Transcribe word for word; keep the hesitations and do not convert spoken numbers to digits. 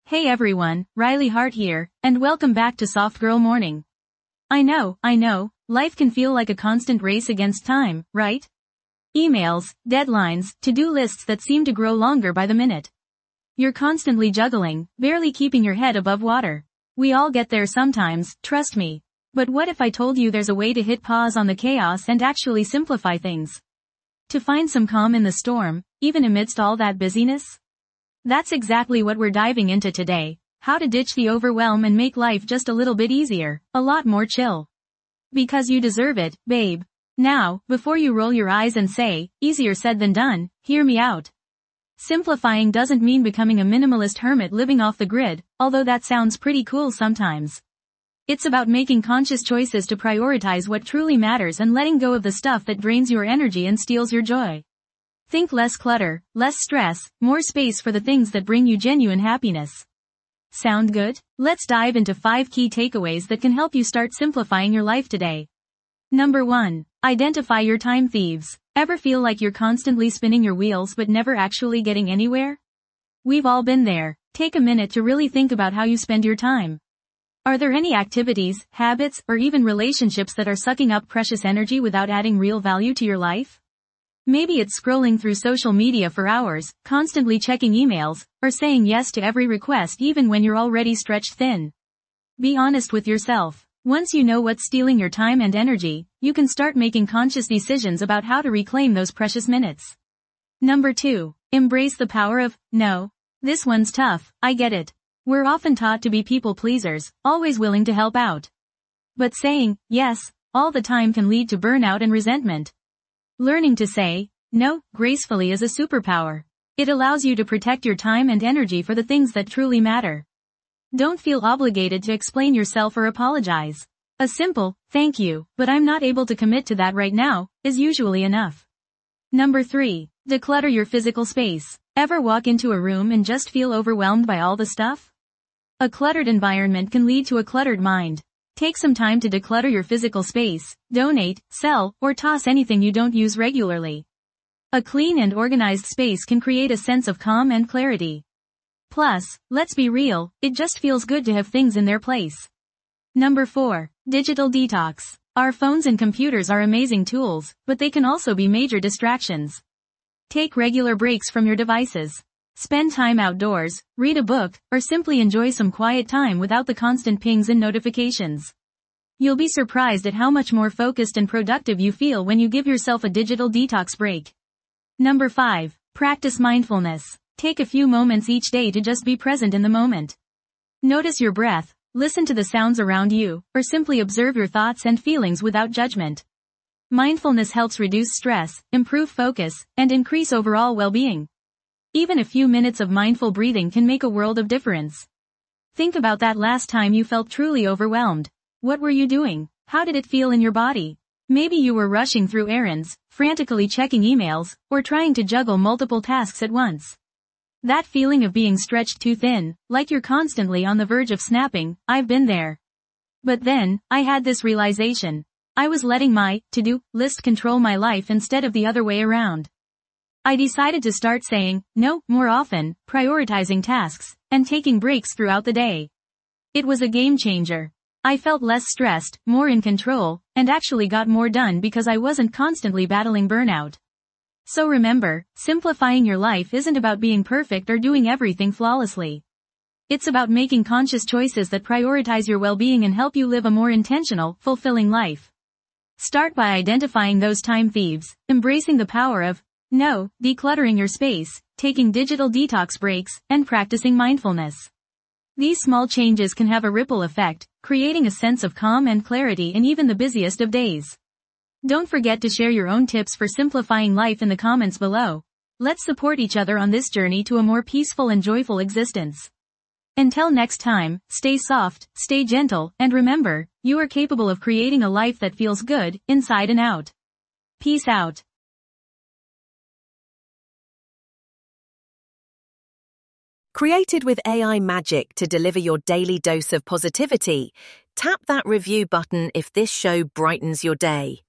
Hey everyone, Riley Hart here, and welcome back to Soft Girl Morning. I know, I know, life can feel like a constant race against time, right? Emails, deadlines, to-do lists that seem to grow longer by the minute. You're constantly juggling, barely keeping your head above water. We all get there sometimes, trust me. But what if I told you there's a way to hit pause on the chaos and actually simplify things? To find some calm in the storm, even amidst all that busyness? That's exactly what we're diving into today. How to ditch the overwhelm and make life just a little bit easier, a lot more chill. Because you deserve it, babe. Now, before you roll your eyes and say, easier said than done, hear me out. Simplifying doesn't mean becoming a minimalist hermit living off the grid, although that sounds pretty cool sometimes. It's about making conscious choices to prioritize what truly matters and letting go of the stuff that drains your energy and steals your joy. Think less clutter, less stress, more space for the things that bring you genuine happiness. Sound good? Let's dive into five key takeaways that can help you start simplifying your life today. Number one. Identify your time thieves. Ever feel like you're constantly spinning your wheels but never actually getting anywhere? We've all been there. Take a minute to really think about how you spend your time. Are there any activities, habits, or even relationships that are sucking up precious energy without adding real value to your life? Maybe it's scrolling through social media for hours, constantly checking emails, or saying yes to every request even when you're already stretched thin. Be honest with yourself. Once you know what's stealing your time and energy, you can start making conscious decisions about how to reclaim those precious minutes. Number two. Embrace the power of no. This one's tough, I get it. We're often taught to be people pleasers, always willing to help out. But saying yes all the time can lead to burnout and resentment. Learning to say no gracefully is a superpower. It allows you to protect your time and energy for the things that truly matter. Don't feel obligated to explain yourself or apologize. A simple, thank you, but I'm not able to commit to that right now, is usually enough. Number three. Declutter your physical space. Ever walk into a room and just feel overwhelmed by all the stuff? A cluttered environment can lead to a cluttered mind. Take some time to declutter your physical space, donate, sell, or toss anything you don't use regularly. A clean and organized space can create a sense of calm and clarity. Plus, let's be real, it just feels good to have things in their place. Number four. Digital detox. Our phones and computers are amazing tools, but they can also be major distractions. Take regular breaks from your devices. Spend time outdoors, read a book, or simply enjoy some quiet time without the constant pings and notifications. You'll be surprised at how much more focused and productive you feel when you give yourself a digital detox break. Number five. Practice mindfulness. Take a few moments each day to just be present in the moment. Notice your breath, listen to the sounds around you, or simply observe your thoughts and feelings without judgment. Mindfulness helps reduce stress, improve focus, and increase overall well-being. Even a few minutes of mindful breathing can make a world of difference. Think about that last time you felt truly overwhelmed. What were you doing? How did it feel in your body? Maybe you were rushing through errands, frantically checking emails, or trying to juggle multiple tasks at once. That feeling of being stretched too thin, like you're constantly on the verge of snapping, I've been there. But then, I had this realization. I was letting my to-do list control my life instead of the other way around. I decided to start saying no more often, prioritizing tasks, and taking breaks throughout the day. It was a game changer. I felt less stressed, more in control, and actually got more done because I wasn't constantly battling burnout. So remember, simplifying your life isn't about being perfect or doing everything flawlessly. It's about making conscious choices that prioritize your well-being and help you live a more intentional, fulfilling life. Start by identifying those time thieves, embracing the power of no, decluttering your space, taking digital detox breaks, and practicing mindfulness. These small changes can have a ripple effect, creating a sense of calm and clarity in even the busiest of days. Don't forget to share your own tips for simplifying life in the comments below. Let's support each other on this journey to a more peaceful and joyful existence. Until next time, stay soft, stay gentle, and remember, you are capable of creating a life that feels good, inside and out. Peace out. Created with A I magic to deliver your daily dose of positivity, tap that review button if this show brightens your day.